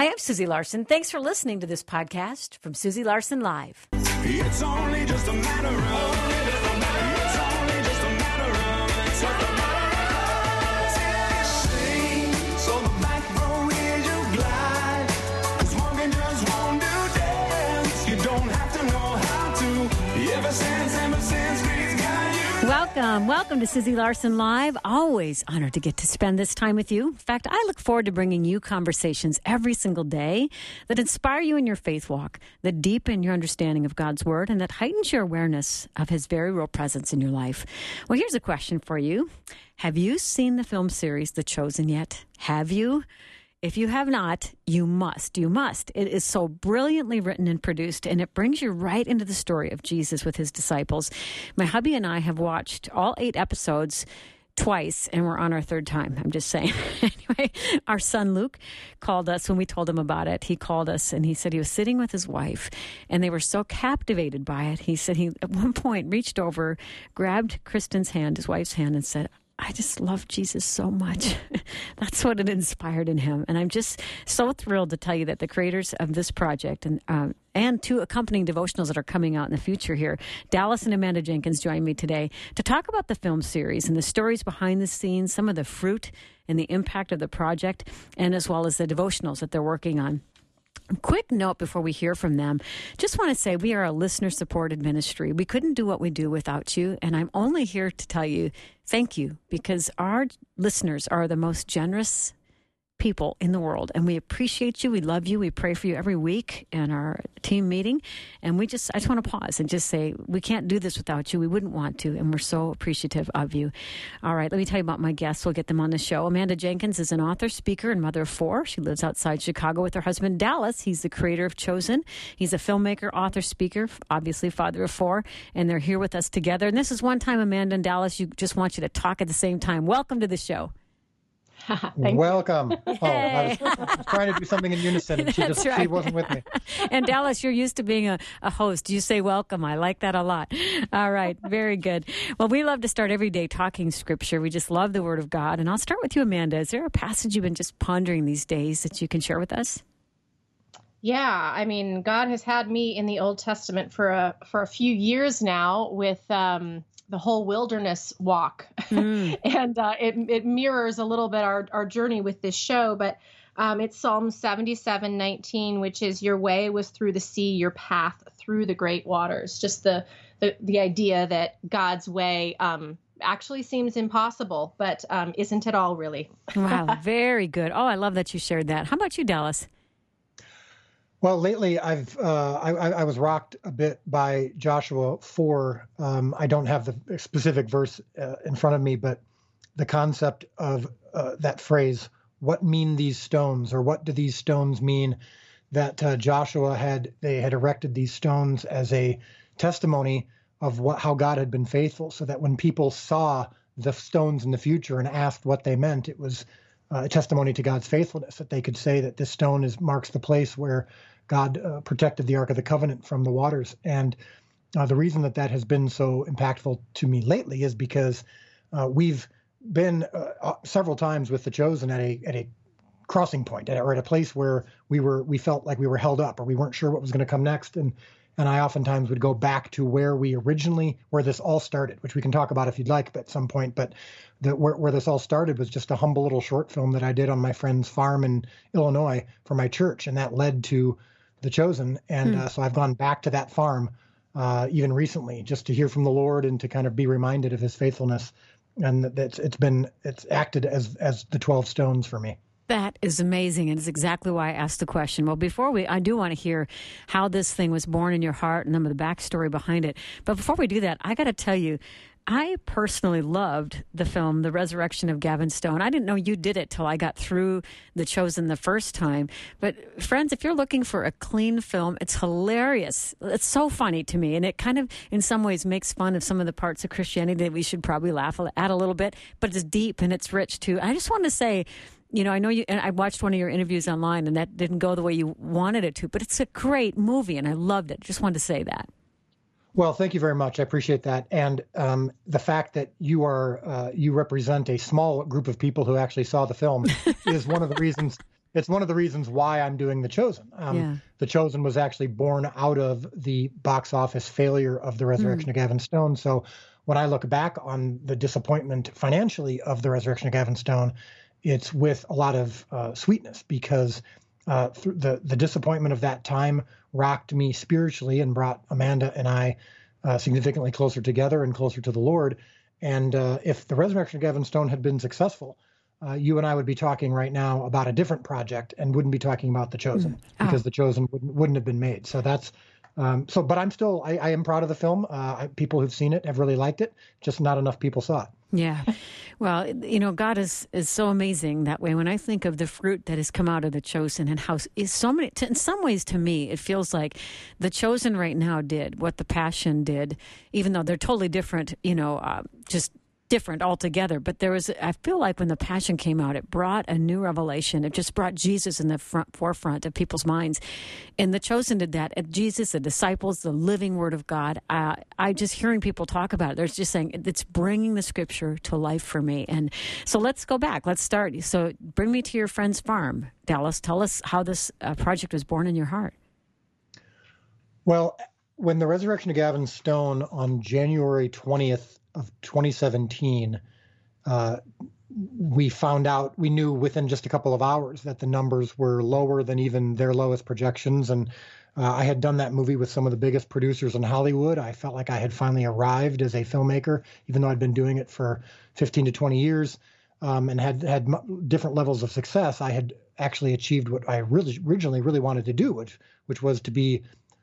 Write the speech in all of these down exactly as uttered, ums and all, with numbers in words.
Hi, I'm Susie Larson. Thanks for listening to this podcast from Susie Larson Live. It's only just a matter of, it's only just a matter of, it's a matter of, sing, so the back row is your glide, 'cause walking just won't do dance, you don't have to know how to, ever since, ever since we've got you. Welcome. Welcome to Susie Larson Live. Always honored to get to spend this time with you. In fact, I look forward to bringing you conversations every single day that inspire you in your faith walk, that deepen your understanding of God's Word, and that heightens your awareness of His very real presence in your life. Well, here's a question for you. Have you seen the film series The Chosen yet? Have you? If you have not, you must. You must. It is so brilliantly written and produced, and it brings you right into the story of Jesus with his disciples. My hubby and I have watched all eight episodes twice, and we're on our third time. I'm just saying. Anyway, our son Luke called us when we told him about it. He called us, and he said he was sitting with his wife, and they were so captivated by it. He said he, at one point, reached over, grabbed Kristen's hand, his wife's hand, and said, I just love Jesus so much. That's what it inspired in him. And I'm just so thrilled to tell you that the creators of this project and um, and two accompanying devotionals that are coming out in the future here, Dallas and Amanda Jenkins join me today to talk about the film series and the stories behind the scenes, some of the fruit and the impact of the project, and as well as the devotionals that they're working on. Quick note before we hear from them. Just want to say we are a listener-supported ministry. We couldn't do what we do without you, and I'm only here to tell you thank you, because our listeners are the most generous people in the world, and we appreciate you. We love you. We pray for you every week in our team meeting, and we just, I just want to pause and just say, we can't do this without you. We wouldn't want to, and we're so appreciative of you. All right, let me tell you about my guests. We'll get them on the show. Amanda Jenkins is an author, speaker, and mother of four. She lives outside Chicago with her husband, Dallas. He's the creator of Chosen. He's a filmmaker, author, speaker, obviously father of four, and they're here with us together. And this is one time, Amanda and Dallas, you just want you to talk at the same time. Welcome to the show. Welcome. Oh, I was, I was trying to do something in unison, and she just right. she wasn't with me. And Dallas, you're used to being a, a host. You say welcome. I like that a lot. All right. Very good. Well, we love to start every day talking Scripture. We just love the Word of God. And I'll start with you, Amanda. Is there a passage you've been just pondering these days that you can share with us? Yeah, I mean, God has had me in the Old Testament for a for a few years now with um, the whole wilderness walk, mm. and uh, it it mirrors a little bit our our journey with this show. But um, it's Psalm seventy-seven nineteen, which is "Your way was through the sea, your path through the great waters." Just the the the idea that God's way Um, actually seems impossible, but um, isn't at all, really. Wow, very good. Oh, I love that you shared that. How about you, Dallas? Well, lately I've uh, I, I was rocked a bit by Joshua four. Um, I don't have the specific verse uh, in front of me, but the concept of uh, that phrase, "What mean these stones?" or "What do these stones mean?" That uh, Joshua had they had erected these stones as a testimony of what how God had been faithful, so that when people saw the stones in the future and asked what they meant, it was Uh, a testimony to God's faithfulness, that they could say that this stone is marks the place where God uh, protected the Ark of the Covenant from the waters. And uh, the reason that that has been so impactful to me lately is because uh, we've been uh, several times with The Chosen at a at a crossing point, or at a place where we were we felt like we were held up, or we weren't sure what was going to come next. And And I oftentimes would go back to where we originally, where this all started, which we can talk about if you'd like at some point. But the, where, where this all started was just a humble little short film that I did on my friend's farm in Illinois for my church. And that led to The Chosen. And hmm. uh, so I've gone back to that farm uh, even recently, just to hear from the Lord and to kind of be reminded of his faithfulness. And that's, it's been, it's acted as, as the twelve stones for me. That is amazing, and it's exactly why I asked the question. Well, before we, I do want to hear how this thing was born in your heart and some of the backstory behind it. But before we do that, I got to tell you, I personally loved the film, The Resurrection of Gavin Stone. I didn't know you did it till I got through The Chosen the first time. But friends, if you're looking for a clean film, it's hilarious. It's so funny to me. And it kind of, in some ways, makes fun of some of the parts of Christianity that we should probably laugh at a little bit. But it's deep and it's rich, too. I just want to say, you know, I know you, and I watched one of your interviews online, and that didn't go the way you wanted it to, but it's a great movie, and I loved it. Just wanted to say that. Well, thank you very much. I appreciate that. And um, the fact that you are, uh, you represent a small group of people who actually saw the film is one of the reasons it's one of the reasons why I'm doing The Chosen. Um, Yeah. The Chosen was actually born out of the box office failure of The Resurrection Mm. of Gavin Stone. So when I look back on the disappointment financially of The Resurrection of Gavin Stone, it's with a lot of uh, sweetness, because uh, th- the the disappointment of that time rocked me spiritually and brought Amanda and I uh, significantly closer together and closer to the Lord. And uh, if The Resurrection of Gavin Stone had been successful, uh, you and I would be talking right now about a different project and wouldn't be talking about The Chosen, Mm. Oh. because The Chosen wouldn't, wouldn't have been made. So that's um, so. But I'm still I, I am proud of the film. Uh, I, people who've seen it have really liked it. Just not enough people saw it. Yeah. Well, you know, God is, is so amazing that way. When I think of the fruit that has come out of The Chosen and how is so many, in some ways to me, it feels like The Chosen right now did what The Passion did, even though they're totally different, you know, uh, just different altogether. But there was, I feel like when The Passion came out, it brought a new revelation. It just brought Jesus in the front forefront of people's minds. And The Chosen did that. And Jesus, the disciples, the living word of God. Uh, I just hearing people talk about it. They're just saying it's bringing the scripture to life for me. And so let's go back. Let's start. So bring me to your friend's farm, Dallas. Tell us how this uh, project was born in your heart. Well, when The Resurrection of Gavin Stone on January twentieth of twenty seventeen, uh, we found out, we knew within just a couple of hours that the numbers were lower than even their lowest projections. And uh, I had done that movie with some of the biggest producers in Hollywood. I felt like I had finally arrived as a filmmaker, even though I'd been doing it for fifteen to twenty years um, and had had m- different levels of success. I had actually achieved what I really originally really wanted to do, which which was to be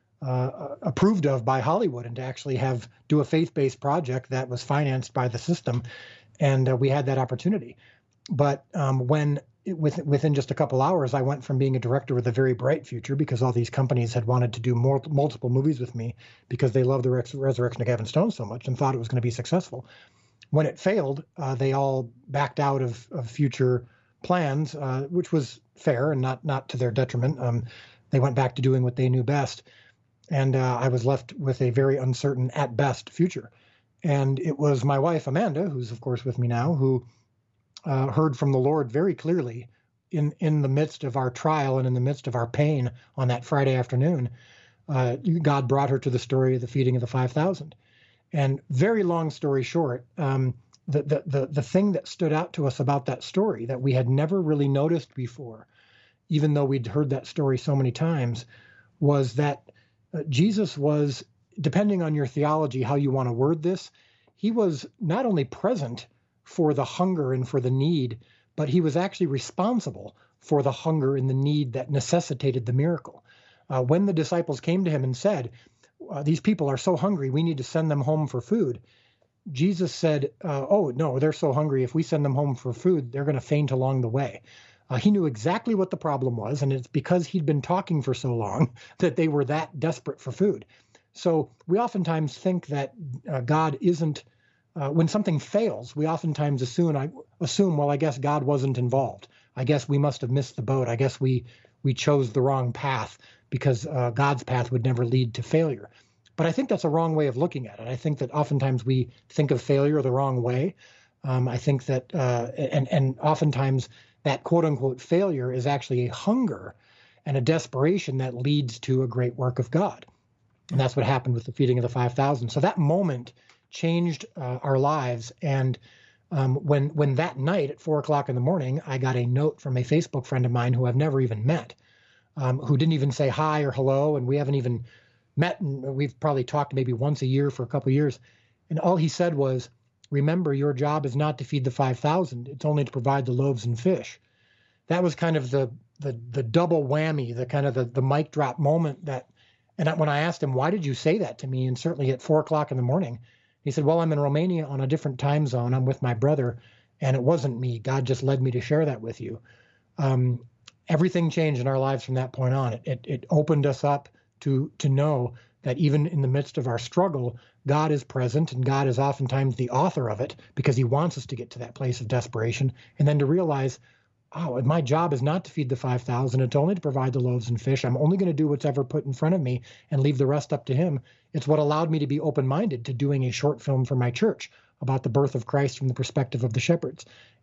Uh, approved of by Hollywood and to actually have do a faith-based project that was financed by the system. And uh, we had that opportunity. But um, when it, with, within just a couple hours, I went from being a director with a very bright future, because all these companies had wanted to do more, multiple movies with me because they loved The Res- Resurrection of Gavin Stone so much and thought it was going to be successful. When it failed, uh, they all backed out of, of future plans, uh, which was fair and not, not to their detriment. Um, they went back to doing what they knew best. And uh, I was left with a very uncertain, at best, future. And it was my wife, Amanda, who's, of course, with me now, who uh, heard from the Lord very clearly in, in the midst of our trial and in the midst of our pain on that Friday afternoon. Uh, God brought her to the story of the feeding of the five thousand. And very long story short, um, the, the, the, the thing that stood out to us about that story that we had never really noticed before, even though we'd heard that story so many times, was that Uh, Jesus was, depending on your theology, how you want to word this, he was not only present for the hunger and for the need, but he was actually responsible for the hunger and the need that necessitated the miracle. Uh, when the disciples came to him and said, uh, these people are so hungry, we need to send them home for food, Jesus said, uh, oh, no, they're so hungry. If we send them home for food, they're going to faint along the way. Uh, he knew exactly what the problem was, and it's because he'd been talking for so long that they were that desperate for food. So we oftentimes think that uh, God isn't, uh, when something fails, we oftentimes assume, I assume, well, I guess God wasn't involved. I guess we must have missed the boat. I guess we we chose the wrong path, because uh, God's path would never lead to failure. But I think that's a wrong way of looking at it. I think that oftentimes we think of failure the wrong way. Um, I think that, uh, and, and oftentimes that quote unquote failure is actually a hunger and a desperation that leads to a great work of God. And that's what happened with the feeding of the five thousand. So that moment changed uh, our lives. And um, when when that night at four o'clock in the morning, I got a note from a Facebook friend of mine who I've never even met, um, who didn't even say hi or hello, and we haven't even met, and we've probably talked maybe once a year for a couple of years. And all he said was, remember, your job is not to feed the five thousand. It's only to provide the loaves and fish. That was kind of the the the double whammy, the kind of the, the mic drop moment that, and when I asked him, why did you say that to me? And certainly at four o'clock in the morning, he said, well, I'm in Romania on a different time zone. I'm with my brother, and it wasn't me. God just led me to share that with you. Um, everything changed in our lives from that point on. It, it, it opened us up to, to know that even in the midst of our struggle, God is present, and God is oftentimes the author of it, because he wants us to get to that place of desperation, and then to realize, oh, my job is not to feed the five thousand. It's only to provide the loaves and fish. I'm only going to do what's ever put in front of me and leave the rest up to him. It's what allowed me to be open-minded to doing a short film for my church about the birth of Christ from the perspective of the shepherds.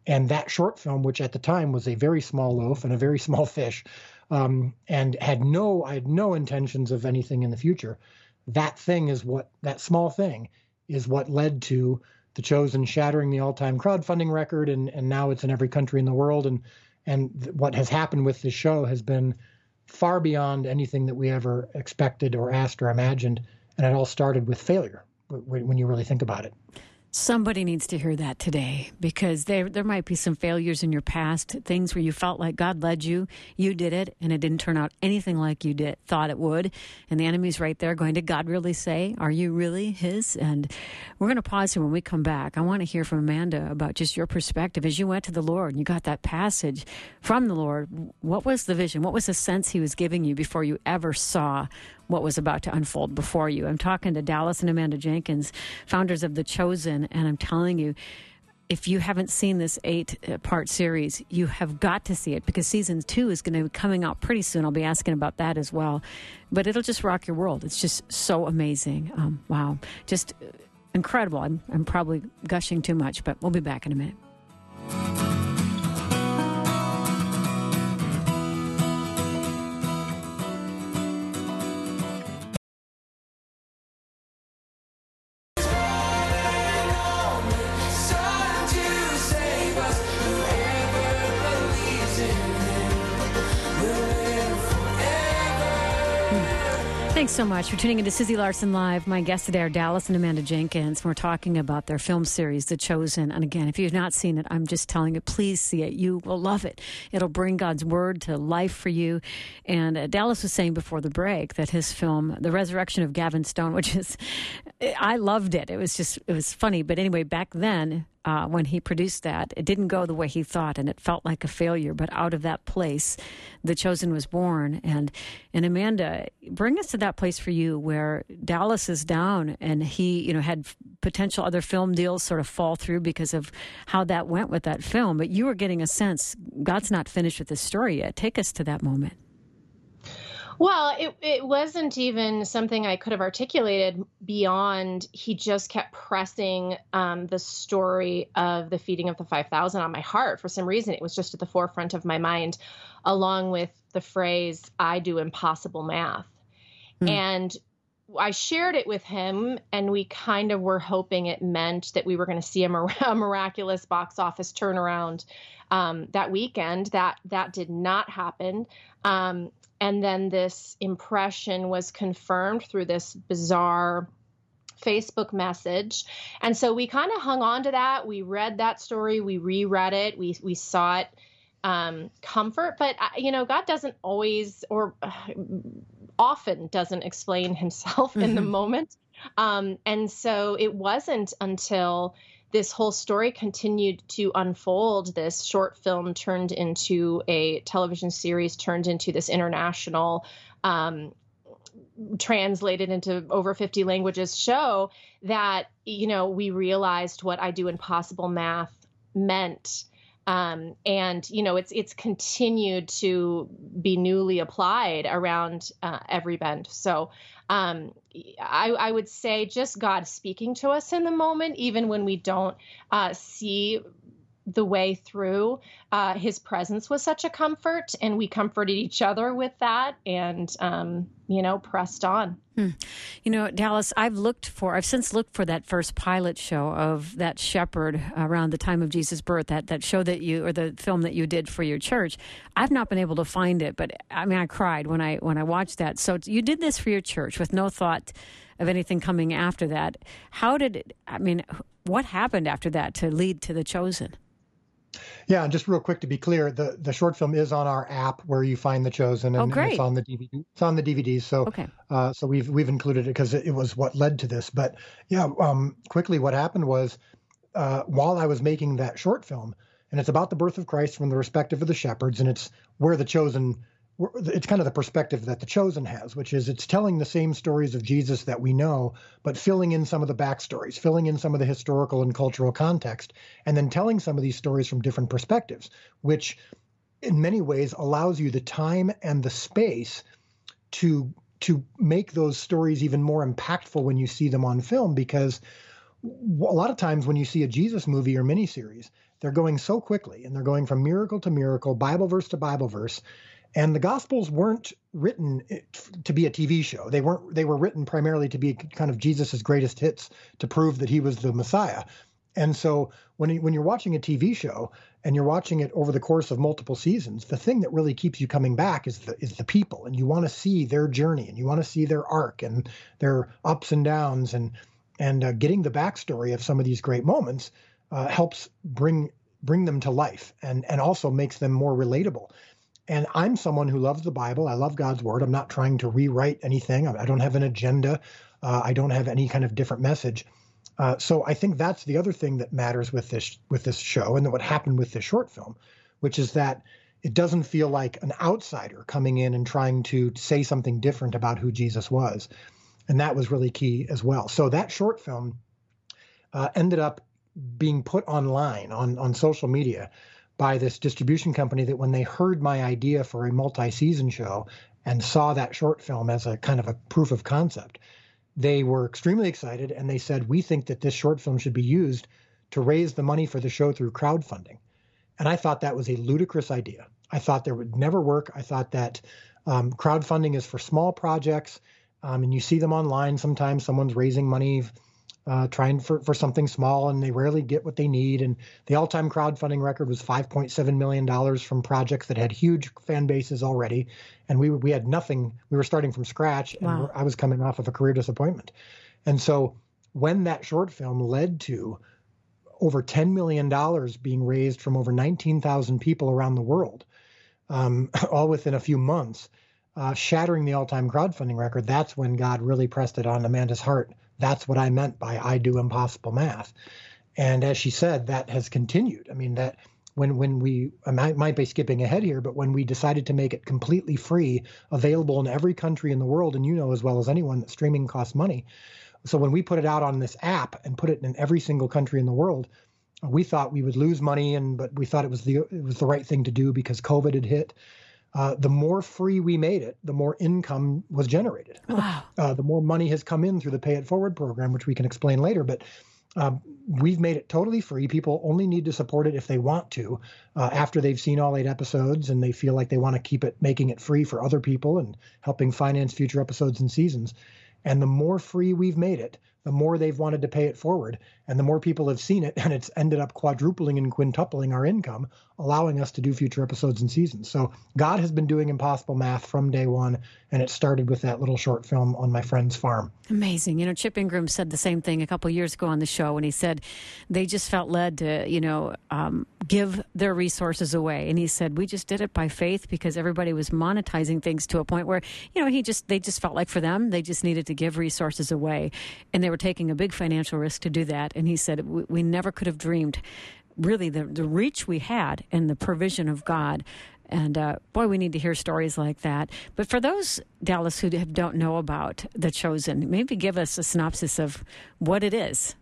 And that short film, which at the time was a very small loaf and a very small fish, um, and had no, I had no intentions of anything in the future. That thing is what, that small thing is what led to The Chosen shattering the all-time crowdfunding record, and, and now it's in every country in the world. And and th- what has happened with this show has been far beyond anything that we ever expected or asked or imagined. And it all started with failure w- when you really think about it. Somebody needs to hear that today, because there there might be some failures in your past, things where you felt like God led you, you did it, and it didn't turn out anything like you did thought it would. And the enemy's right there going, did God really say? Are you really his? And we're going to pause here. When we come back, I want to hear from Amanda about just your perspective as you went to the Lord and you got that passage from the Lord. What was the vision? What was the sense he was giving you before you ever saw what was about to unfold before you? I'm talking to Dallas and Amanda Jenkins, founders of The Chosen, and I'm telling you, if you haven't seen this eight-part series, you have got to see it, because season two is going to be coming out pretty soon. I'll be asking about that as well. But it'll just rock your world. It's just so amazing. Um, wow. Just incredible. I'm, I'm probably gushing too much, but we'll be back in a minute. Thanks so much for tuning into Susie Larson Live. My guests today are Dallas and Amanda Jenkins. We're talking about their film series, The Chosen. And again, if you've not seen it, I'm just telling you, please see it. You will love it. It'll bring God's word to life for you. And uh, Dallas was saying before the break that his film, The Resurrection of Gavin Stone, which is, I loved it. It was just, it was funny. But anyway, back then, Uh, when he produced that, it didn't go the way he thought, and it felt like a failure. But out of that place, The Chosen was born. And and Amanda, bring us to that place for you where Dallas is down, and he, you know, had potential other film deals sort of fall through because of how that went with that film. But you were getting a sense God's not finished with this story yet. Take us to that moment. Well, it, it wasn't even something I could have articulated beyond he just kept pressing um, the story of the feeding of the five thousand on my heart. For some reason, it was just at the forefront of my mind, along with the phrase, I do impossible math. Mm. And I shared it with him, and we kind of were hoping it meant that we were going to see a, mir- a miraculous box office turnaround um, that weekend. That, that did not happen. Um, And then this impression was confirmed through this bizarre Facebook message. And so we kind of hung on to that. We read that story. We reread it. We we sought um, comfort. But, you know, God doesn't always or uh, often doesn't explain himself mm-hmm. in the moment. Um, and so it wasn't until this whole story continued to unfold. This short film turned into a television series, turned into this international, um, translated into over fifty languages show, that, you know, we realized what I do impossible math meant. Um, and, you know, it's, it's continued to be newly applied around uh, every bend. So um, I, I would say just God speaking to us in the moment, even when we don't uh, see the way through. Uh, his presence was such a comfort, and we comforted each other with that, and, um, you know, pressed on. Hmm. You know, Dallas, I've looked for, I've since looked for that first pilot show of that shepherd around the time of Jesus' birth, that, that show that you, or the film that you did for your church. I've not been able to find it, but I mean, I cried when I, when I watched that. So you did this for your church with no thought of anything coming after that. How did it, I mean, what happened after that to lead to The Chosen? Yeah, and just real quick to be clear, the, the short film is on our app where you find The Chosen, and, oh, great. and it's on the D V D. It's on the D V Ds, so okay. uh, so we've we've included it because it, it was what led to this. But yeah, um, quickly, what happened was uh, while I was making that short film, and it's about the birth of Christ from the perspective of the shepherds, and it's where the chosen. It's kind of the perspective that The Chosen has, which is it's telling the same stories of Jesus that we know, but filling in some of the backstories, filling in some of the historical and cultural context, and then telling some of these stories from different perspectives, which in many ways allows you the time and the space to to make those stories even more impactful when you see them on film. Because a lot of times when you see a Jesus movie or miniseries, they're going so quickly, and they're going from miracle to miracle, Bible verse to Bible verse. And the Gospels weren't written to be a T V show. They weren't. They were written primarily to be kind of Jesus's greatest hits to prove that he was the Messiah. And so when you, when you're watching a T V show and you're watching it over the course of multiple seasons, the thing that really keeps you coming back is the is the people, and you want to see their journey, and you want to see their arc and their ups and downs, and and uh, getting the backstory of some of these great moments uh, helps bring bring them to life, and and also makes them more relatable. And I'm someone who loves the Bible. I love God's word. I'm not trying to rewrite anything. I don't have an agenda. Uh, I don't have any kind of different message. Uh, so I think that's the other thing that matters with this with this show, and what happened with this short film, which is that it doesn't feel like an outsider coming in and trying to say something different about who Jesus was. And that was really key as well. So that short film uh, ended up being put online on, on social media by this distribution company that when they heard my idea for a multi-season show and saw that short film as a kind of a proof of concept, they were extremely excited, and they said, we think that this short film should be used to raise the money for the show through crowdfunding. And I thought that was a ludicrous idea. I thought that would never work. I thought that um, crowdfunding is for small projects, um, and you see them online. Sometimes someone's raising money uh, trying for, for something small, and they rarely get what they need. And the all-time crowdfunding record was five point seven million dollars from projects that had huge fan bases already. And we we had nothing. We were starting from scratch, and Wow. I was coming off of a career disappointment. And so when that short film led to over ten million dollars being raised from over nineteen thousand people around the world, um, all within a few months, uh, shattering the all-time crowdfunding record, that's when God really pressed it on Amanda's heart. That's what I meant by I do impossible math. And as she said, that has continued. I mean, that when when we, I might, might be skipping ahead here, but when we decided to make it completely free, available in every country in the world, and you know as well as anyone that streaming costs money. So when we put it out on this app and put it in every single country in the world, we thought we would lose money, and but we thought it was the it was the right thing to do because COVID had hit. Uh, the more free we made it, the more income was generated. Wow. Uh, the more money has come in through the Pay It Forward program, which we can explain later. But um, we've made it totally free. People only need to support it if they want to, uh, after they've seen all eight episodes and they feel like they want to keep it, making it free for other people and helping finance future episodes and seasons. And the more free we've made it, the more they've wanted to pay it forward, and the more people have seen it, and it's ended up quadrupling and quintupling our income, allowing us to do future episodes and seasons. So God has been doing impossible math from day one, and it started with that little short film on my friend's farm. Amazing. You know, Chip Ingram said the same thing a couple of years ago on the show, and he said they just felt led to, you know, um, give their resources away. And he said, we just did it by faith because everybody was monetizing things to a point where, you know, he just, they just felt like for them, they just needed to give resources away. And they were taking a big financial risk to do that. And he said, we, we never could have dreamed really the, the reach we had and the provision of God. And uh, boy, we need to hear stories like that. But for those, Dallas, who don't know about The Chosen, maybe give us a synopsis of what it is.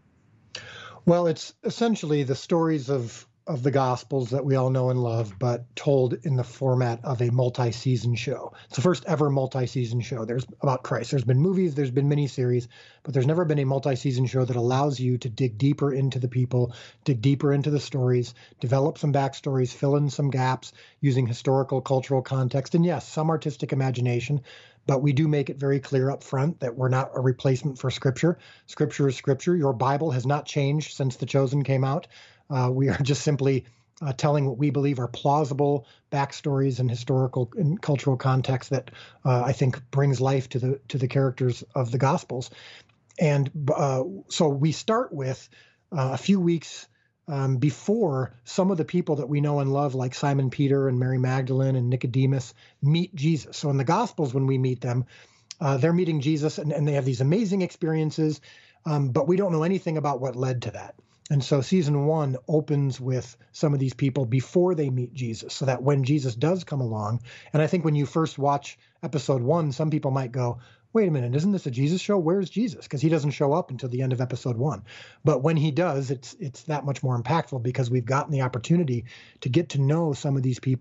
Well, it's essentially the stories of of the Gospels that we all know and love, but told in the format of a multi-season show. It's the first ever multi-season show. There's about Christ. There's been movies, there's been miniseries, but there's never been a multi-season show that allows you to dig deeper into the people, dig deeper into the stories, develop some backstories, fill in some gaps using historical, cultural context, and yes, some artistic imagination. But we do make it very clear up front that we're not a replacement for Scripture. Scripture is Scripture. Your Bible has not changed since The Chosen came out. Uh, we are just simply uh, telling what we believe are plausible backstories and historical and cultural context that uh, I think brings life to the to the characters of the Gospels. And uh, so we start with uh, a few weeks um, before some of the people that we know and love, like Simon Peter and Mary Magdalene and Nicodemus, meet Jesus. So in the Gospels, when we meet them, uh, they're meeting Jesus, and, and they have these amazing experiences, um, but we don't know anything about what led to that. And so season one opens with some of these people before they meet Jesus, so that when Jesus does come along, and I think when you first watch episode one, some people might go, wait a minute, isn't this a Jesus show? Where's Jesus? Because he doesn't show up until the end of episode one. But when he does, it's it's that much more impactful because we've gotten the opportunity to get to know some of these people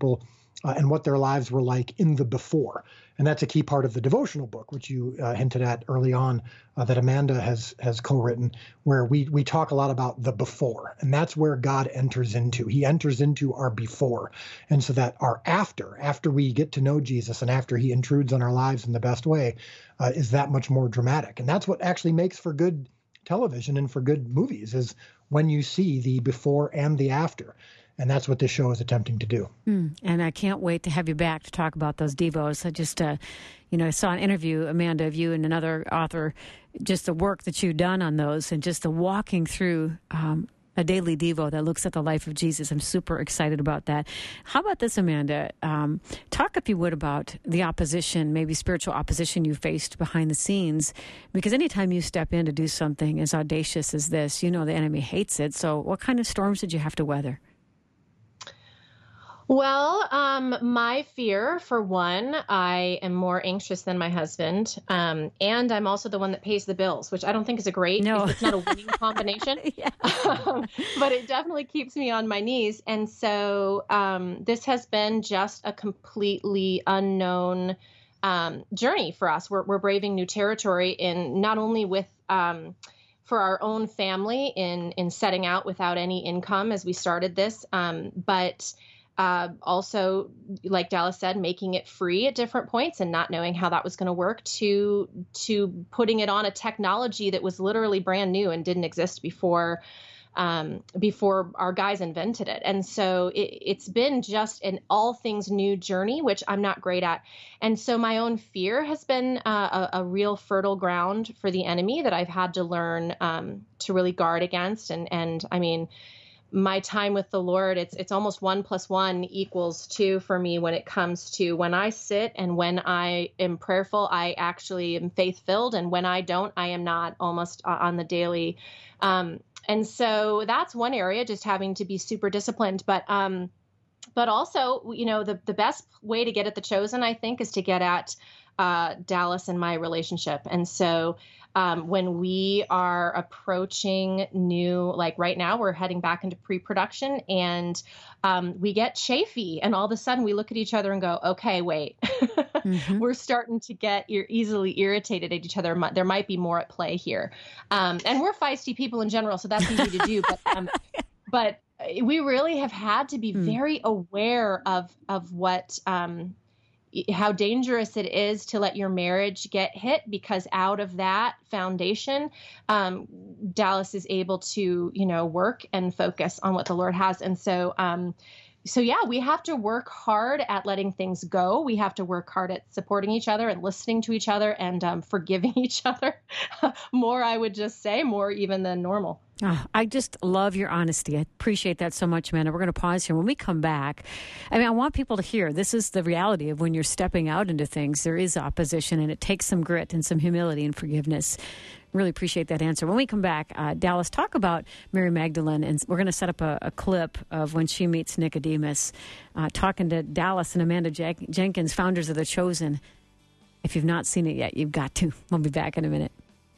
uh, and what their lives were like in the before. And that's a key part of the devotional book, which you uh, hinted at early on, uh, that Amanda has has co-written, where we we talk a lot about the before. And that's where God enters into. He enters into our before. And so that our after, after we get to know Jesus and after he intrudes on our lives in the best way, uh, is that much more dramatic. And that's what actually makes for good television and for good movies, is when you see the before and the after. And that's what this show is attempting to do. Mm, and I can't wait to have you back to talk about those devos. I just, uh, you know, I saw an interview, Amanda, of you and another author, just the work that you've done on those and just the walking through um, a daily devo that looks at the life of Jesus. I'm super excited about that. How about this, Amanda? Um, talk, if you would, about the opposition, maybe spiritual opposition you faced behind the scenes, because anytime you step in to do something as audacious as this, you know the enemy hates it. So what kind of storms did you have to weather? Well, um, my fear, for one, I am more anxious than my husband, um, and I'm also the one that pays the bills, which I don't think is a great, no. it's not a winning combination, yeah. um, but it definitely keeps me on my knees. And so um, this has been just a completely unknown um, journey for us. We're, we're braving new territory in not only with um, for our own family in in setting out without any income as we started this, um, but Uh, also, like Dallas said, making it free at different points and not knowing how that was going to work, to to putting it on a technology that was literally brand new and didn't exist before um, before our guys invented it. And so it, it's been just an all things new journey, which I'm not great at. And so my own fear has been uh, a, a real fertile ground for the enemy that I've had to learn um, to really guard against. And and I mean, my time with the Lord, it's it's almost one plus one equals two for me when it comes to when I sit and when I am prayerful, I actually am faith-filled. And when I don't, I am not, almost on the daily. Um, and so that's one area, just having to be super disciplined. But um, but also, you know, the, the best way to get at The Chosen, I think, is to get at uh, Dallas and my relationship. And so Um, when we are approaching new, like right now, we're heading back into pre-production, and um, we get chafy, and all of a sudden we look at each other and go, okay, wait, mm-hmm. We're starting to get ir- easily irritated at each other. There might be more at play here. Um, and we're feisty people in general, so that's easy to do. But, um, but we really have had to be mm. very aware of, of what, um, how dangerous it is to let your marriage get hit, because out of that foundation, um, Dallas is able to, you know, work and focus on what the Lord has. And so, um, so yeah, we have to work hard at letting things go. We have to work hard at supporting each other and listening to each other and um, forgiving each other more, I would just say, more even than normal. Oh, I just love your honesty. I appreciate that so much, Amanda. We're going to pause here. When we come back, I mean, I want people to hear this is the reality of when you're stepping out into things. There is opposition, and it takes some grit and some humility and forgiveness. Really appreciate that answer. When we come back, uh, Dallas, talk about Mary Magdalene, and we're going to set up a, a clip of when she meets Nicodemus, uh, talking to Dallas and Amanda Jack- Jenkins, founders of The Chosen. If you've not seen it yet, you've got to. We'll be back in a minute.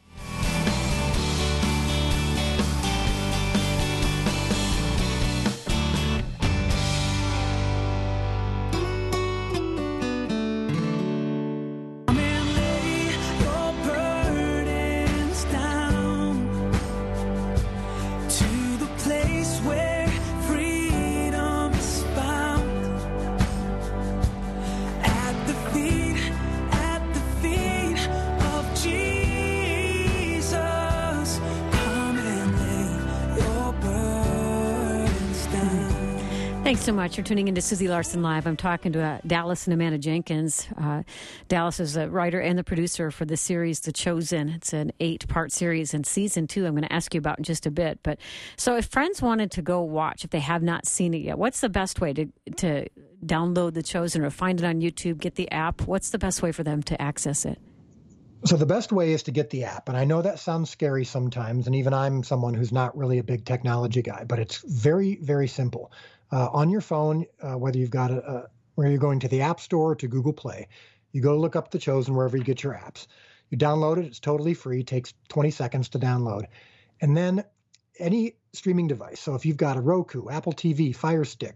Thanks so much for tuning in to Susie Larson Live. I'm talking to uh, Dallas and Amanda Jenkins. Uh, Dallas is a writer and the producer for the series The Chosen. It's an eight-part series, and season two I'm going to ask you about in just a bit. But so if friends wanted to go watch, if they have not seen it yet, what's the best way to, to download The Chosen or find it on YouTube, get the app? What's the best way for them to access it? So the best way is to get the app. And I know that sounds scary sometimes, and even I'm someone who's not really a big technology guy, but it's very, very simple. Uh, on your phone, uh, whether you've got a, a, where you're going to the App Store or to Google Play, you go look up The Chosen wherever you get your apps. You download it. It's totally free. It takes twenty seconds to download. And then any streaming device. So if you've got a Roku, Apple T V, Fire Stick,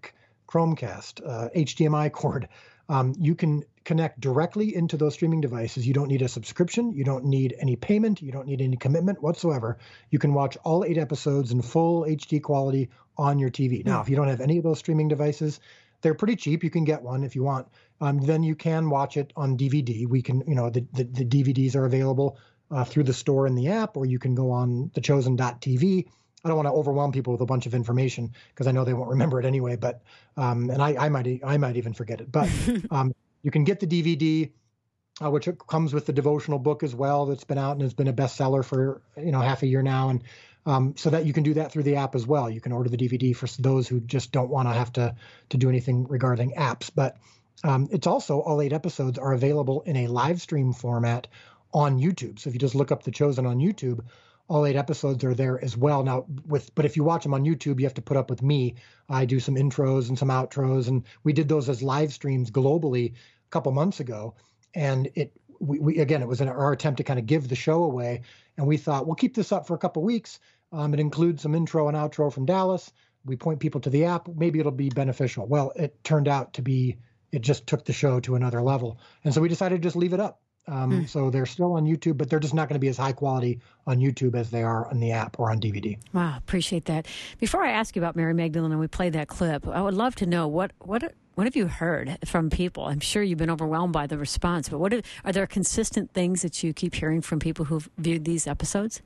Chromecast, uh, H D M I cord. Um, you can connect directly into those streaming devices. You don't need a subscription. You don't need any payment. You don't need any commitment whatsoever. You can watch all eight episodes in full H D quality on your T V. Now, if you don't have any of those streaming devices, they're pretty cheap. You can get one if you want. Um, then you can watch it on D V D. We can, you know, the, the, the D V Ds are available uh, through the store in the app, or you can go on the chosen dot T V. I don't want to overwhelm people with a bunch of information because I know they won't remember it anyway. But um, and I, I might I might even forget it. But um, you can get the D V D, uh, which comes with the devotional book as well. That's been out and has been a bestseller for you know half a year now, and um, so that you can do that through the app as well. You can order the D V D for those who just don't want to have to to do anything regarding apps. But um, it's also all eight episodes are available in a live stream format on YouTube. So if you just look up The Chosen on YouTube, all eight episodes are there as well. Now, with but if you watch them on YouTube, you have to put up with me. I do some intros and some outros, and we did those as live streams globally a couple months ago. And it, we, we again, it was in our attempt to kind of give the show away. And we thought we'll keep this up for a couple weeks. Um, it includes some intro and outro from Dallas. We point people to the app. Maybe it'll be beneficial. Well, it turned out to be. It just took the show to another level, and so we decided to just leave it up. Um, mm. So they're still on YouTube, but they're just not going to be as high quality on YouTube as they are on the app or on D V D. Wow, appreciate that. Before I ask you about Mary Magdalene and we play that clip, I would love to know what what what have you heard from people? I'm sure you've been overwhelmed by the response, but what are, are there consistent things that you keep hearing from people who've viewed these episodes?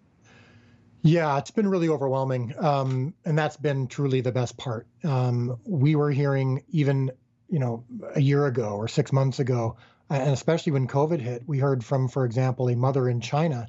Yeah, it's been really overwhelming, um, and that's been truly the best part. Um, we were hearing even, you know, a year ago or six months ago, and especially when COVID hit, we heard from, for example, a mother in China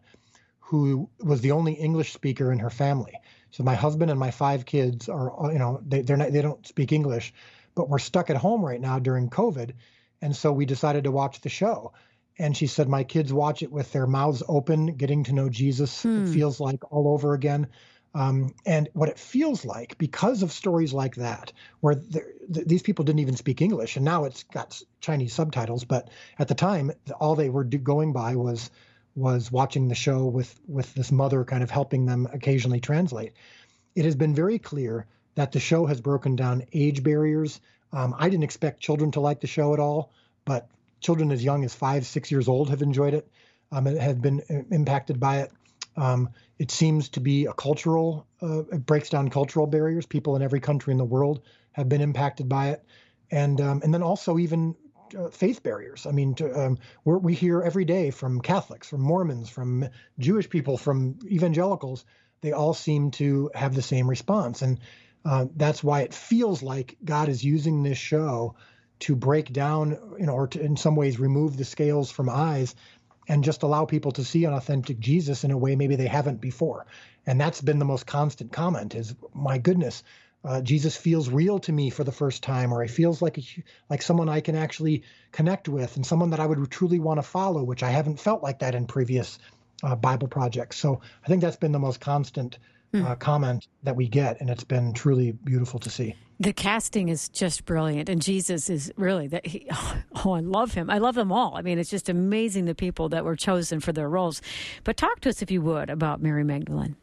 who was the only English speaker in her family. So my husband and my five kids are, you know, they they're not, they don't speak English, but we're stuck at home right now during COVID, and so we decided to watch the show. And she said, my kids watch it with their mouths open, getting to know Jesus. Hmm. It feels like all over again. Um, and what it feels like, because of stories like that, where th- these people didn't even speak English, and now it's got Chinese subtitles, but at the time, all they were do- going by was was watching the show with, with this mother kind of helping them occasionally translate. It has been very clear that the show has broken down age barriers. Um, I didn't expect children to like the show at all, but children as young as five, six years old have enjoyed it, um, and have been impacted by it. Um, it seems to be a cultural, uh, it breaks down cultural barriers. People in every country in the world have been impacted by it. And um, and then also even uh, faith barriers. I mean, to, um, we're, we hear every day from Catholics, from Mormons, from Jewish people, from evangelicals. They all seem to have the same response. And uh, that's why it feels like God is using this show to break down, you know, or to in some ways remove the scales from eyes and just allow people to see an authentic Jesus in a way maybe they haven't before. And that's been the most constant comment is, my goodness, uh, Jesus feels real to me for the first time, or he feels like a, like someone I can actually connect with and someone that I would truly want to follow, which I haven't felt like that in previous uh, Bible projects. So I think that's been the most constant uh, comment that we get, and it's been truly beautiful to see. The casting is just brilliant, and Jesus is really that. He, oh, I love him. I love them all. I mean, it's just amazing the people that were chosen for their roles. But talk to us, if you would, about Mary Magdalene.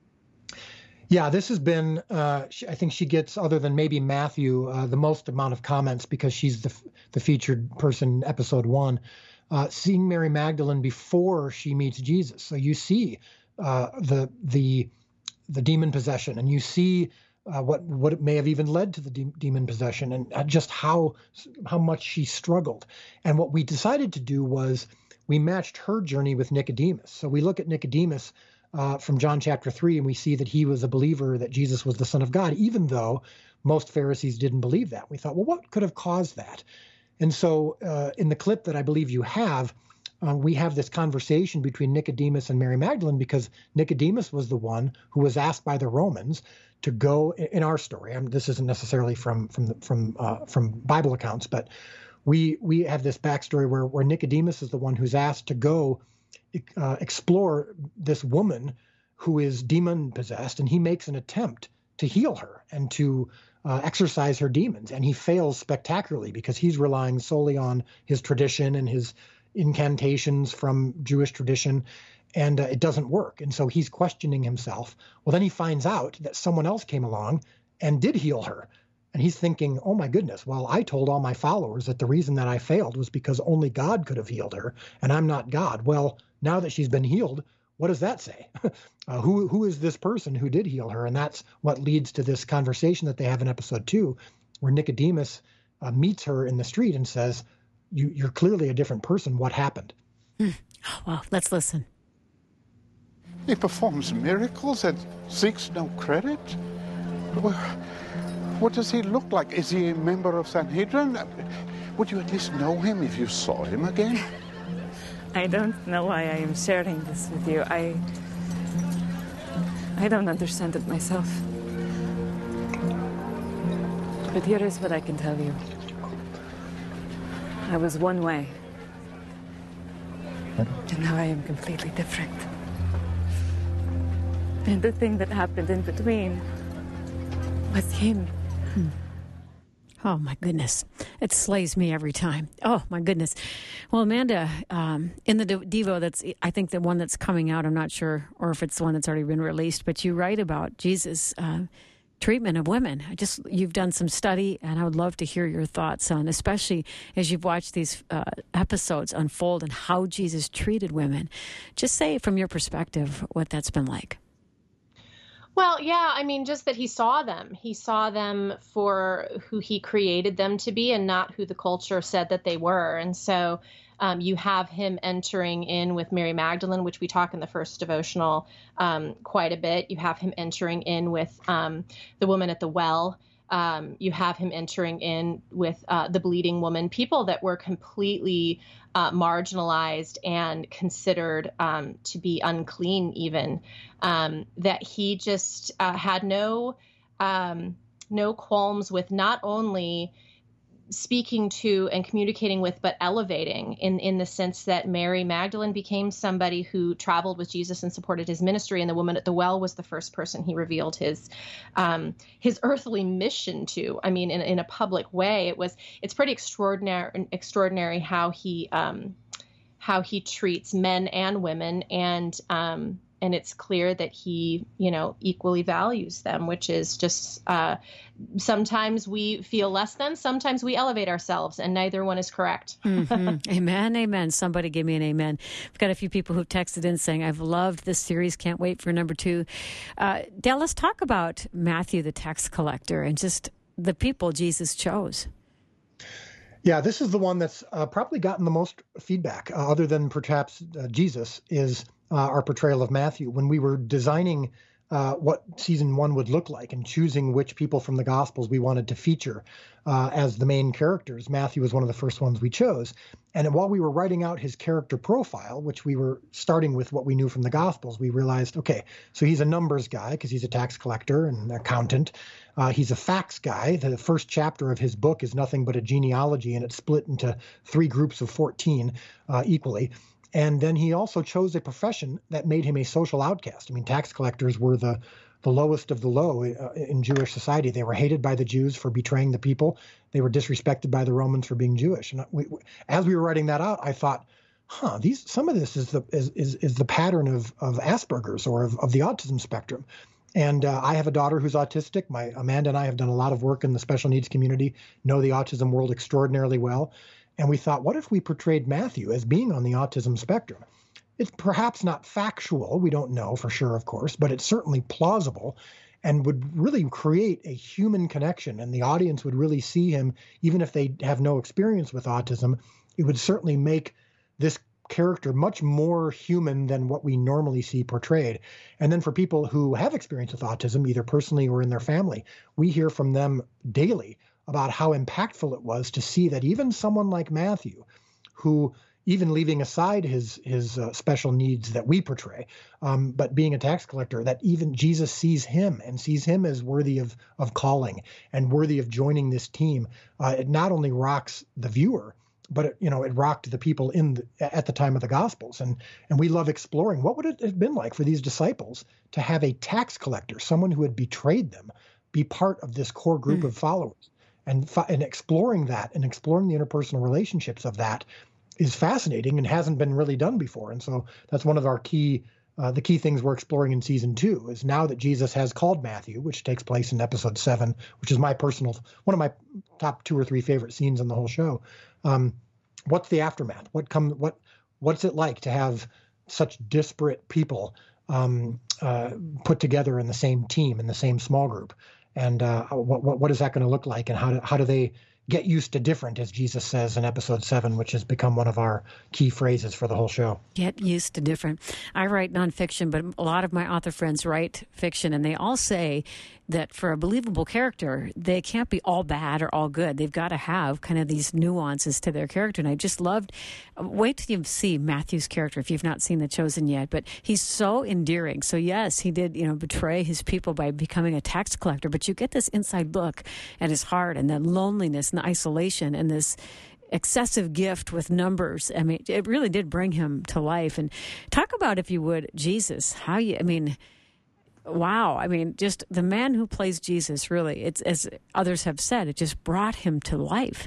Yeah, this has been. Uh, she, I think she gets, other than maybe Matthew, uh, the most amount of comments because she's the the featured person in episode one. Uh, seeing Mary Magdalene before she meets Jesus, so you see uh, the the the demon possession, and you see uh, what what it may have even led to the de- demon possession, and uh, just how how much she struggled. And what we decided to do was we matched her journey with Nicodemus. So we look at Nicodemus uh, from John chapter three, and we see that he was a believer that Jesus was the Son of God, even though most Pharisees didn't believe that. We thought, well, what could have caused that? And so uh, in the clip that I believe you have, Uh, we have this conversation between Nicodemus and Mary Magdalene because Nicodemus was the one who was asked by the Romans to go in our story. I mean, this isn't necessarily from from the, from uh, from Bible accounts, but we we have this backstory where where Nicodemus is the one who's asked to go uh, explore this woman who is demon possessed, and he makes an attempt to heal her and to uh, exorcise her demons, and he fails spectacularly because he's relying solely on his tradition and his incantations from Jewish tradition, and uh, it doesn't work. And so he's questioning himself. Well, then he finds out that someone else came along and did heal her. And he's thinking, oh my goodness, well, I told all my followers that the reason that I failed was because only God could have healed her, and I'm not God. Well, now that she's been healed, what does that say? uh, who who is this person who did heal her? And that's what leads to this conversation that they have in episode two, where Nicodemus uh, meets her in the street and says, you, you're clearly a different person. What happened? Mm. Well, let's listen. He performs miracles and seeks no credit. Well, what does he look like? Is he a member of Sanhedrin? Would you at least know him if you saw him again? I don't know why I am sharing this with you. I... I don't understand it myself. But here is what I can tell you. I was one way. And now I am completely different. And the thing that happened in between was him. Hmm. Oh, my goodness. It slays me every time. Oh, my goodness. Well, Amanda, um, in the Devo, that's, I think, the one that's coming out, I'm not sure, or if it's the one that's already been released, but you write about Jesus' uh, treatment of women. I just, you've done some study, and I would love to hear your thoughts on, especially as you've watched these uh, episodes unfold and how Jesus treated women. Just say, from your perspective, what that's been like. Well, yeah, I mean, just that he saw them. He saw them for who he created them to be and not who the culture said that they were. And so um, you have him entering in with Mary Magdalene, which we talk in the first devotional um, quite a bit. You have him entering in with um, the woman at the well. Um, you have him entering in with uh, the bleeding woman, people that were completely uh, marginalized and considered um, to be unclean even, um, that he just uh, had no um, no qualms with not only speaking to and communicating with, but elevating in, in the sense that Mary Magdalene became somebody who traveled with Jesus and supported his ministry. And the woman at the well was the first person he revealed his, um, his earthly mission to. I mean, in, in a public way, it was, it's pretty extraordinary, extraordinary how he, um, how he treats men and women. And, um, And it's clear that he, you know, equally values them, which is just uh, sometimes we feel less than, sometimes we elevate ourselves, and neither one is correct. Mm-hmm. Amen, amen. Somebody give me an amen. We've got a few people who've texted in saying, I've loved this series, can't wait for number two. Uh, Dale, let's talk about Matthew, the tax collector, and just the people Jesus chose. Yeah, this is the one that's uh, probably gotten the most feedback, uh, other than perhaps uh, Jesus, is Uh, our portrayal of Matthew. When we were designing uh, what season one would look like and choosing which people from the Gospels we wanted to feature uh, as the main characters, Matthew was one of the first ones we chose. And while we were writing out his character profile, which we were starting with what we knew from the Gospels, we realized, okay, so he's a numbers guy because he's a tax collector and accountant. Uh, he's a facts guy. The first chapter of his book is nothing but a genealogy, and it's split into three groups of fourteen uh, equally. And then he also chose a profession that made him a social outcast. I mean, tax collectors were the, the lowest of the low uh, in Jewish society. They were hated by the Jews for betraying the people. They were disrespected by the Romans for being Jewish. And we, as we were writing that out, I thought, huh, these some of this is the is is, is the pattern of of Asperger's or of, of the autism spectrum. And uh, I have a daughter who's autistic. My Amanda and I have done a lot of work in the special needs community, know the autism world extraordinarily well. And we thought, what if we portrayed Matthew as being on the autism spectrum? It's perhaps not factual. We don't know for sure, of course, but it's certainly plausible and would really create a human connection. And the audience would really see him, even if they have no experience with autism. It would certainly make this character much more human than what we normally see portrayed. And then for people who have experience with autism, either personally or in their family, we hear from them daily about how impactful it was to see that even someone like Matthew, who, even leaving aside his his uh, special needs that we portray, um, but being a tax collector, that even Jesus sees him and sees him as worthy of of calling and worthy of joining this team. Uh, it not only rocks the viewer, but it, you know, it rocked the people in the, at the time of the Gospels. And and we love exploring what would it have been like for these disciples to have a tax collector, someone who had betrayed them, be part of this core group mm. of followers. And, and exploring that and exploring the interpersonal relationships of that is fascinating and hasn't been really done before. And so that's one of our key uh, the key things we're exploring in season two is now that Jesus has called Matthew, which takes place in episode seven, which is my personal, one of my top two or three favorite scenes on the whole show. Um, what's the aftermath? What come, what, what's it like to have such disparate people um, uh, put together in the same team, in the same small group? And uh, what, what, what is that going to look like? And how do, how do they get used to different, as Jesus says in episode seven, which has become one of our key phrases for the whole show. Get used to different. I write nonfiction, but a lot of my author friends write fiction, and they all say that for a believable character, they can't be all bad or all good. They've got to have kind of these nuances to their character. And I just loved, wait till you see Matthew's character if you've not seen The Chosen yet, but he's so endearing. So yes, he did, you know, betray his people by becoming a tax collector, but you get this inside look at his heart and the loneliness and the isolation and this excessive gift with numbers. I mean, it really did bring him to life. And talk about, if you would, Jesus, how you, I mean, wow. I mean, just the man who plays Jesus, really, it's, as others have said, it just brought him to life.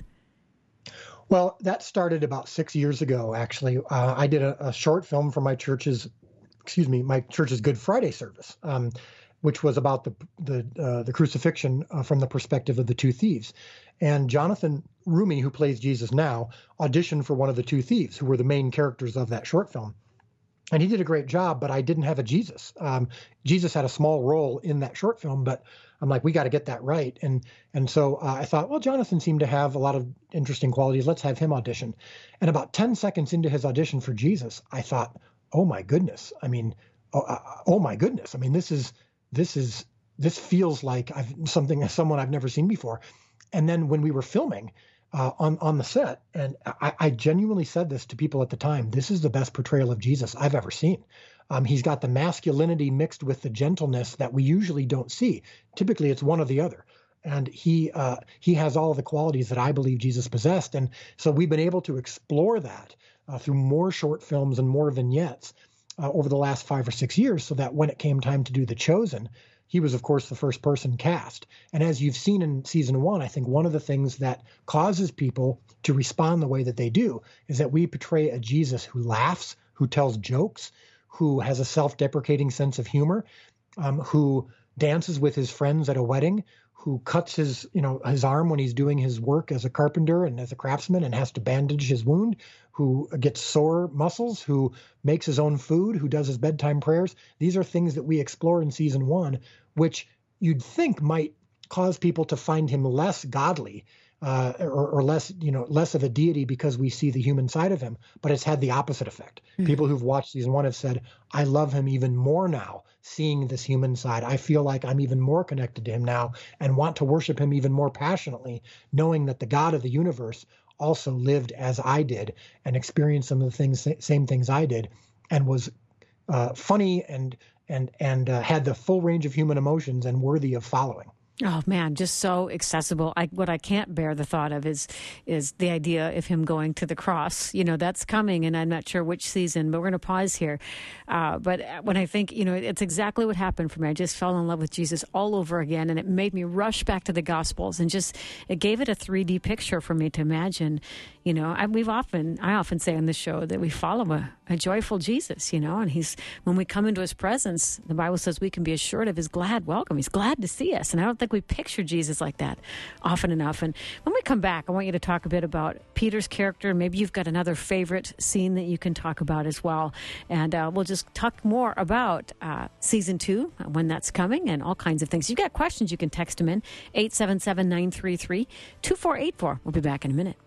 Well, that started about six years ago, actually. Uh, I did a, a short film for my church's, excuse me, my church's Good Friday service, um, which was about the the, uh, the crucifixion uh, from the perspective of the two thieves. And Jonathan Rumi, who plays Jesus now, auditioned for one of the two thieves, who were the main characters of that short film. And he did a great job, but I didn't have a Jesus. Um, Jesus had a small role in that short film, but I'm like, we got to get that right. And and so uh, I thought, well, Jonathan seemed to have a lot of interesting qualities. Let's have him audition. And about ten seconds into his audition for Jesus, I thought, oh my goodness. I mean, oh, uh, oh my goodness. I mean, this is this is this feels like I've something someone I've never seen before. And then when we were filming uh, on on the set, and I, I genuinely said this to people at the time, this is the best portrayal of Jesus I've ever seen. Um, he's got the masculinity mixed with the gentleness that we usually don't see. Typically, it's one or the other. And he uh, he has all the qualities that I believe Jesus possessed. And so we've been able to explore that uh, through more short films and more vignettes uh, over the last five or six years, so that when it came time to do The Chosen, he was, of course, the first person cast. And as you've seen in season one, I think one of the things that causes people to respond the way that they do is that we portray a Jesus who laughs, who tells jokes, who has a self-deprecating sense of humor, um, who dances with his friends at a wedding, who cuts his, you know, his arm when he's doing his work as a carpenter and as a craftsman and has to bandage his wound, who gets sore muscles, who makes his own food, who does his bedtime prayers. These are things that we explore in season one, which you'd think might cause people to find him less godly uh, or, or less, you know, less of a deity because we see the human side of him. But it's had the opposite effect. Mm-hmm. People who've watched season one have said, I love him even more now, seeing this human side. I feel like I'm even more connected to him now and want to worship him even more passionately, knowing that the God of the universe also lived as I did and experienced some of the things, same things I did, and was uh, funny and and and uh, had the full range of human emotions and worthy of following. Oh man, just so accessible. I, what I can't bear the thought of is is the idea of him going to the cross. You know, that's coming, and I'm not sure which season, but we're going to pause here. Uh, but when I think, you know, it's exactly what happened for me. I just fell in love with Jesus all over again, and it made me rush back to the Gospels, and just it gave it a three D picture for me to imagine. You know, I, we've often, I often say on this show that we follow a, a joyful Jesus, you know, and he's, when we come into his presence, the Bible says we can be assured of his glad welcome. He's glad to see us. And I don't think we picture Jesus like that often enough. And when we come back, I want you to talk a bit about Peter's character. Maybe you've got another favorite scene that you can talk about as well. And uh, we'll just talk more about uh, season two, when that's coming, and all kinds of things. If you've got questions, you can text them in, eight seven seven, nine three three, two four eight four. We'll be back in a minute.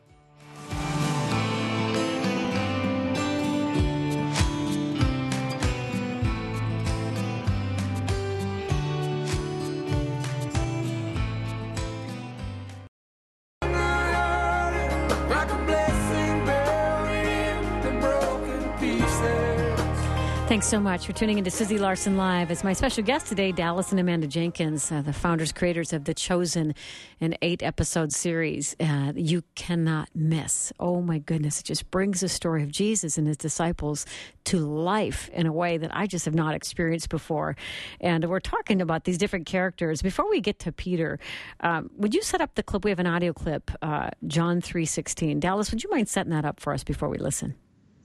Thanks so much for tuning into Susie Larson Live. It's my special guest today, Dallas and Amanda Jenkins, uh, the founders, creators of The Chosen, an eight-episode series uh, you cannot miss. Oh, my goodness. It just brings the story of Jesus and his disciples to life in a way that I just have not experienced before. And we're talking about these different characters. Before we get to Peter, um, would you set up the clip? We have an audio clip, uh, John three sixteen. Dallas, would you mind setting that up for us before we listen?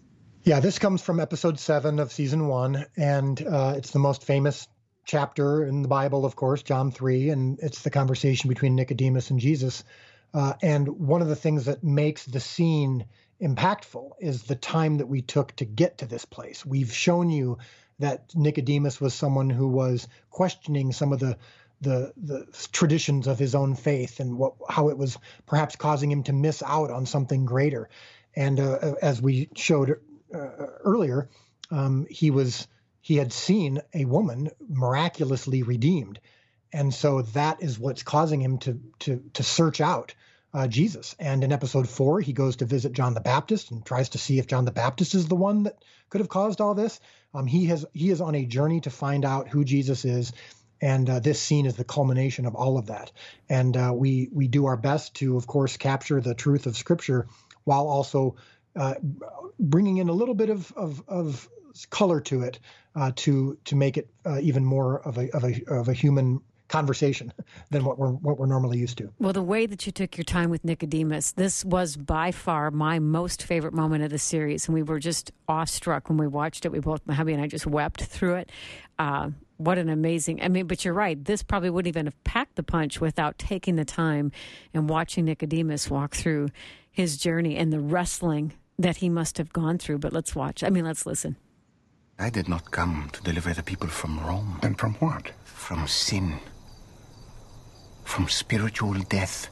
Yeah, this comes from episode seven of season one, and uh, it's the most famous chapter in the Bible, of course, John three, and it's the conversation between Nicodemus and Jesus. Uh, and one of the things that makes the scene impactful is the time that we took to get to this place. We've shown you that Nicodemus was someone who was questioning some of the the, the traditions of his own faith and what how it was perhaps causing him to miss out on something greater. And uh, as we showed uh, earlier, um, he was he had seen a woman miraculously redeemed, and so that is what's causing him to to to search out uh, Jesus. And in episode four, he goes to visit John the Baptist and tries to see if John the Baptist is the one that could have caused all this. Um, he has he is on a journey to find out who Jesus is, and uh, this scene is the culmination of all of that. And uh, we we do our best to, of course, capture the truth of Scripture while also uh, bringing in a little bit of of, of color to it uh, to to make it uh, even more of a of a of a human conversation than what we're what we're normally used to. Well, the way that you took your time with Nicodemus, this was by far my most favorite moment of the series, and we were just awestruck when we watched it. We both, my hubby and I, just wept through it. Uh, what an amazing! I mean, but you're right. This probably wouldn't even have packed the punch without taking the time and watching Nicodemus walk through his journey and the wrestling that he must have gone through. But let's watch. I mean, let's listen. I did not come to deliver the people from Rome. And from what? From sin. From spiritual death.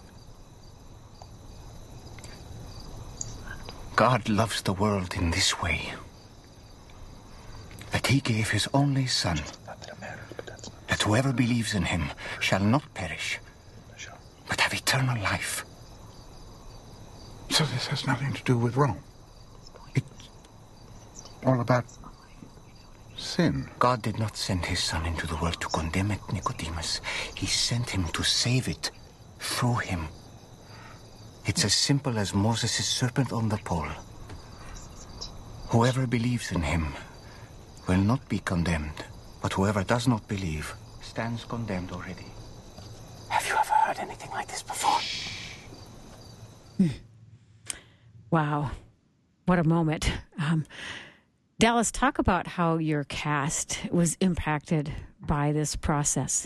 God loves the world in this way. That he gave his only Son. That whoever believes in him shall not perish, but have eternal life. So this has nothing to do with Rome. It's all about sin. God did not send his Son into the world to condemn it, Nicodemus. He sent him to save it through him. It's as simple as Moses' serpent on the pole. Whoever believes in him will not be condemned, but whoever does not believe stands condemned already. Have you ever heard anything like this before? Wow. What a moment. Um, Dallas, talk about how your cast was impacted by this process.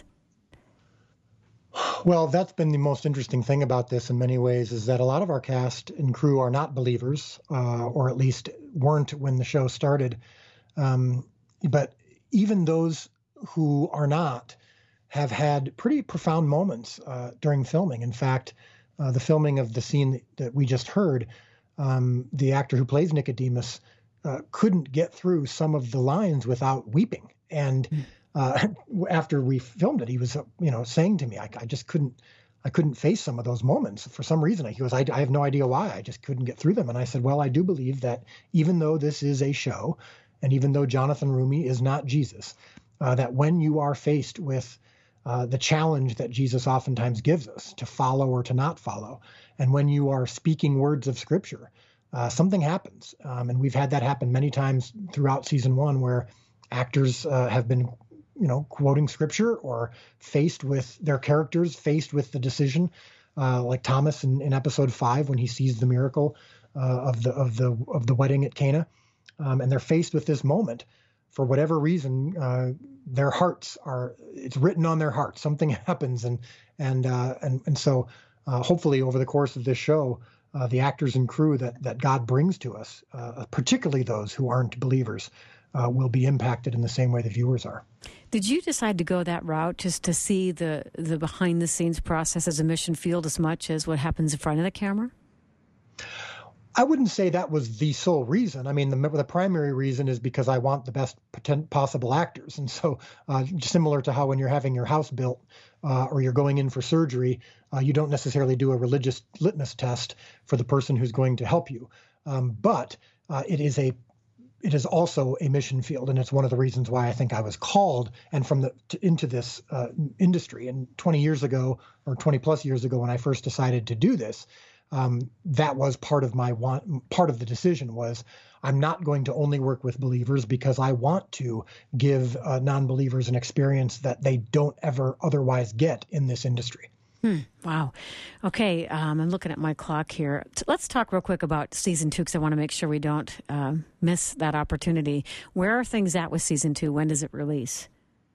Well, that's been the most interesting thing about this in many ways, is that a lot of our cast and crew are not believers, uh, or at least weren't when the show started. Um, but even those who are not have had pretty profound moments uh, during filming. In fact, uh, the filming of the scene that we just heard, um, the actor who plays Nicodemus uh, couldn't get through some of the lines without weeping. And uh, after we filmed it, he was, uh, you know, saying to me, I, I just couldn't, I couldn't face some of those moments for some reason. He goes, I, I have no idea why. I just couldn't get through them. And I said, well, I do believe that even though this is a show, and even though Jonathan Roumie is not Jesus, uh, that when you are faced with uh, the challenge that Jesus oftentimes gives us to follow or to not follow, and when you are speaking words of Scripture, uh, something happens. Um, and we've had that happen many times throughout season one, where actors uh, have been, you know, quoting Scripture or faced with their characters, faced with the decision, uh, like Thomas in, in episode five when he sees the miracle uh, of the of the of the wedding at Cana. Um, and they're faced with this moment. For whatever reason, uh, their hearts are, it's written on their hearts. Something happens. And and uh, and, and so uh, hopefully over the course of this show, uh, the actors and crew that, that God brings to us, uh, particularly those who aren't believers, uh, will be impacted in the same way the viewers are. Did you decide to go that route just to see the, the behind-the-scenes process as a mission field as much as what happens in front of the camera? I wouldn't say that was the sole reason. I mean, the, the primary reason is because I want the best potent, possible actors. And so uh, similar to how when you're having your house built uh, or you're going in for surgery, uh, you don't necessarily do a religious litmus test for the person who's going to help you. Um, but uh, it is a it is also a mission field. And it's one of the reasons why I think I was called and from the to, into this uh, industry. And twenty years ago or twenty plus years ago, when I first decided to do this, Um, that was part of my want, part of the decision was I'm not going to only work with believers because I want to give uh, non-believers an experience that they don't ever otherwise get in this industry. Hmm, wow. Okay, um, I'm looking at my clock here. T- Let's talk real quick about season two because I want to make sure we don't uh, miss that opportunity. Where are things at with season two? When does it release?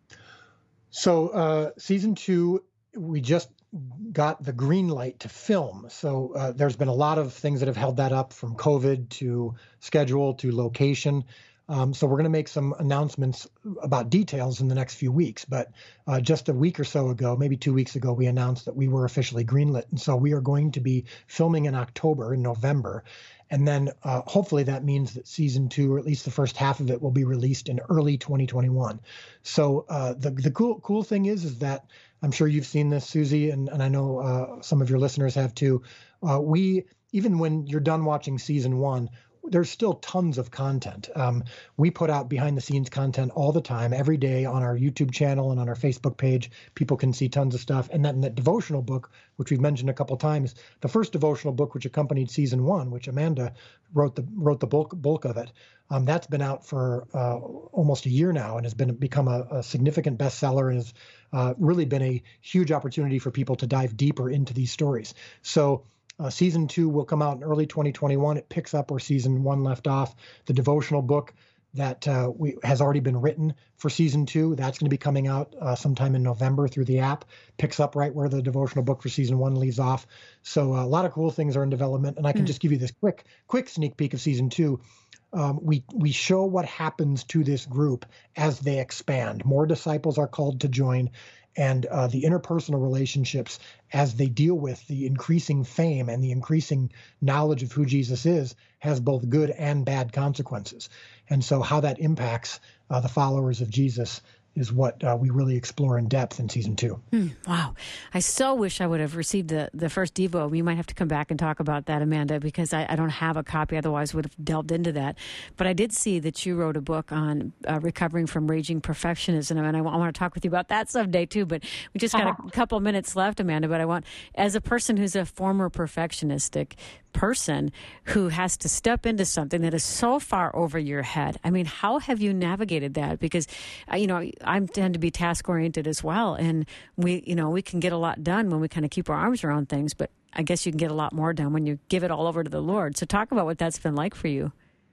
So uh, season two, we just got the green light to film. So uh, there's been a lot of things that have held that up, from COVID to schedule to location. Um, so we're going to make some announcements about details in the next few weeks. But uh, just a week or so ago, maybe two weeks ago, we announced that we were officially greenlit. And so we are going to be filming in October, in November. And then uh, hopefully that means that season two, or at least the first half of it, will be released in early twenty twenty-one. So uh, the the cool cool thing is, is that I'm sure you've seen this, Susie, and, and I know uh, some of your listeners have too. Uh, we, even when you're done watching season one, there's still tons of content. Um, we put out behind the scenes content all the time, every day on our YouTube channel and on our Facebook page. People can see tons of stuff. And then that devotional book, which we've mentioned a couple times, the first devotional book, which accompanied season one, which Amanda wrote the wrote the bulk bulk of it, um, that's been out for uh, almost a year now and has been become a, a significant bestseller and has uh, really been a huge opportunity for people to dive deeper into these stories. So Uh, season two will come out in early twenty twenty-one. It picks up where season one left off. The devotional book that uh, we, has already been written for season two, that's going to be coming out uh, sometime in November through the app. Picks up right where the devotional book for season one leaves off. So uh, a lot of cool things are in development. And I can mm. just give you this quick, quick sneak peek of season two. Um, we we show what happens to this group as they expand. More disciples are called to join. And uh, the interpersonal relationships as they deal with the increasing fame and the increasing knowledge of who Jesus is has both good and bad consequences. And so how that impacts uh, the followers of Jesus is what uh, we really explore in depth in season two. Mm, wow. I so wish I would have received the, the first Devo. We might have to come back and talk about that, Amanda, because I, I don't have a copy. Otherwise, would have delved into that. But I did see that you wrote a book on uh, recovering from raging perfectionism, and I, I want to talk with you about that someday, too. But we just got uh-huh. a couple minutes left, Amanda. But I want, as a person who's a former perfectionistic person who has to step into something that is so far over your head. I mean, how have you navigated that? Because, uh, you know, I tend to be task oriented as well. And we, you know, we can get a lot done when we kind of keep our arms around things. But I guess you can get a lot more done when you give it all over to the Lord. So talk about what that's been like for you.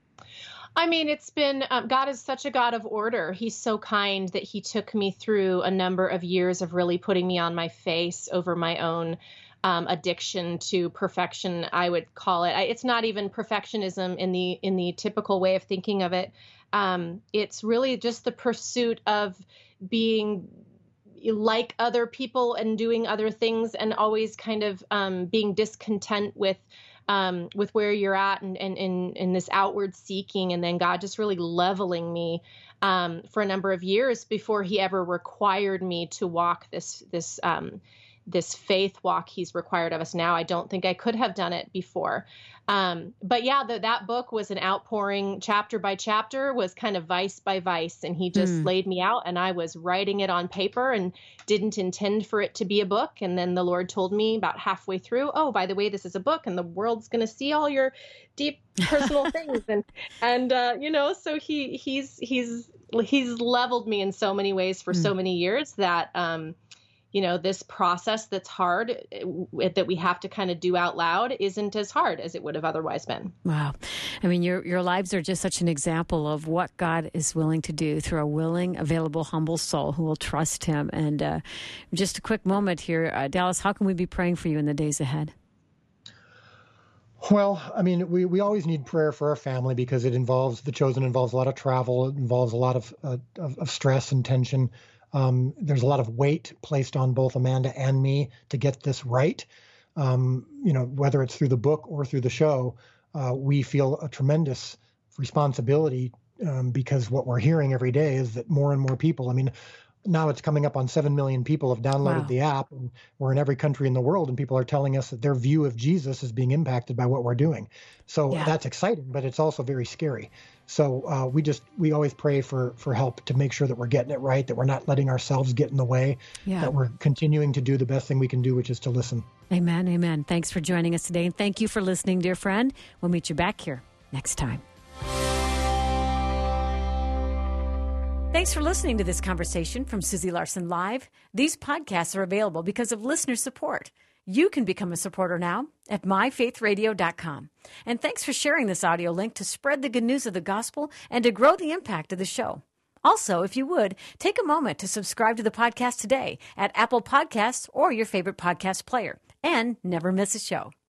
I mean, it's been, um, God is such a God of order. He's so kind that he took me through a number of years of really putting me on my face over my own Um, addiction to perfection, I would call it. I, it's not even perfectionism in the in the typical way of thinking of it. Um, it's really just the pursuit of being like other people and doing other things, and always kind of um, being discontent with um, with where you're at, and and in this outward seeking, and then God just really leveling me um, for a number of years before he ever required me to walk this this. Um, this faith walk he's required of us now. I don't think I could have done it before. Um, but yeah, the, that book was an outpouring, chapter by chapter, was kind of vice by vice. And he just mm. laid me out, and I was writing it on paper and didn't intend for it to be a book. And then the Lord told me about halfway through, oh, by the way, this is a book and the world's going to see all your deep personal things. And, and, uh, you know, so he, he's, he's, he's leveled me in so many ways for mm. so many years that, um, you know, this process that's hard, that we have to kind of do out loud, isn't as hard as it would have otherwise been. Wow. I mean, your your lives are just such an example of what God is willing to do through a willing, available, humble soul who will trust him. And uh, just a quick moment here, uh, Dallas, how can we be praying for you in the days ahead? Well, I mean, we, we always need prayer for our family because it involves, The Chosen involves a lot of travel. It involves a lot of, uh, of, of stress and tension. Um, there's a lot of weight placed on both Amanda and me to get this right. Um, you know, whether it's through the book or through the show, uh, we feel a tremendous responsibility um, because what we're hearing every day is that more and more people, I mean, now it's coming up on seven million people have downloaded wow. the app, and we're in every country in the world, and people are telling us that their view of Jesus is being impacted by what we're doing. So yeah. that's exciting, but it's also very scary. So uh, we just, we always pray for, for help to make sure that we're getting it right, that we're not letting ourselves get in the way, yeah. that we're continuing to do the best thing we can do, which is to listen. Amen. Amen. Thanks for joining us today. And thank you for listening, dear friend. We'll meet you back here next time. Thanks Thanks for listening to this conversation from Susie Larson Live. These podcasts are available because of listener support. You can become a supporter now at my faith radio dot com. And thanks for sharing this audio link to spread the good news of the gospel and to grow the impact of the show. Also, if you would, take a moment to subscribe to the podcast today at Apple Podcasts or your favorite podcast player, and never miss a show.